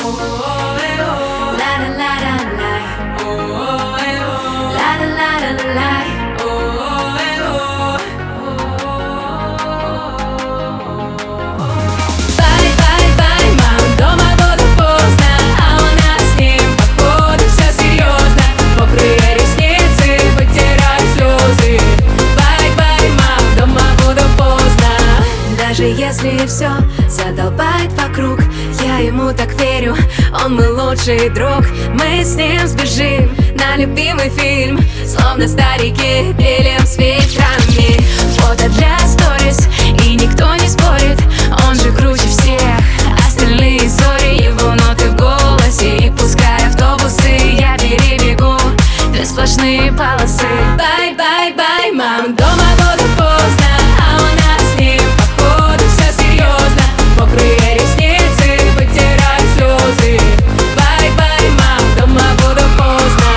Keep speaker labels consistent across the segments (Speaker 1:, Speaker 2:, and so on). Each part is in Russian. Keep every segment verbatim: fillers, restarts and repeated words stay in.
Speaker 1: Даже если все задолбает вокруг, я ему так верю, он мой лучший друг. Мы с ним сбежим на любимый фильм, словно старики пилим с фильтрами. Фото для сторис, и никто не спорит, он же круче всех, остальные зори. Его ноты в голосе, и пускай автобусы я перебегу две сплошные полосы. Бай-бай-бай, мам, дома буду поздно, а у нас с ним походу все серьезно. Мокрые ресницы, вытираю слезы. Бай-бай, мам, дома буду поздно.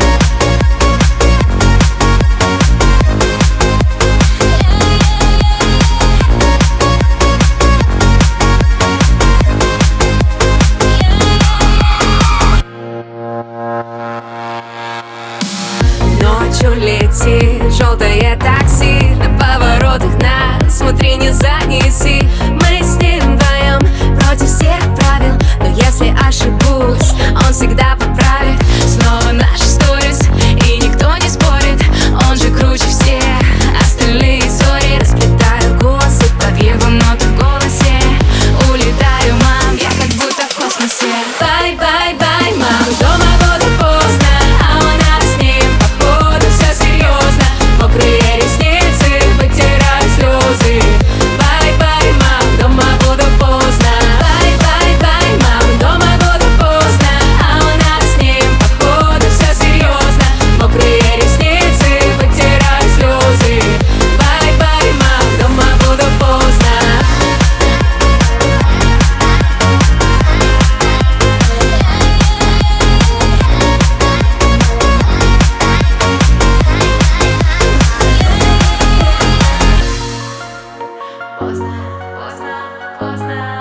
Speaker 1: Ночью летит желтое такси, на поворотах нас смотри, не занеси. Мы с ним вдвоем против всех правил, но если ошибусь, он всегда поправит. Снова наши сторис, и никто не спорит, он же круче всех, остальные зори. Расплетаю косы под его ноты в голосе, улетаю, мам, я как будто в космосе. Бай-бай-бай, мам, дома буду поздно, а у нас с ним походу все серьезно. Мокрые ресницы, вытираю слезы. Бай-бай, мам, дома буду поздно. Бай-бай-бай, мам, дома буду поздно, а у нас с ним походу все серьезно. Мокрые ресницы, вытираю слезы. Бай-бай, мам, дома буду поздно. Поздно, поздно, поздно.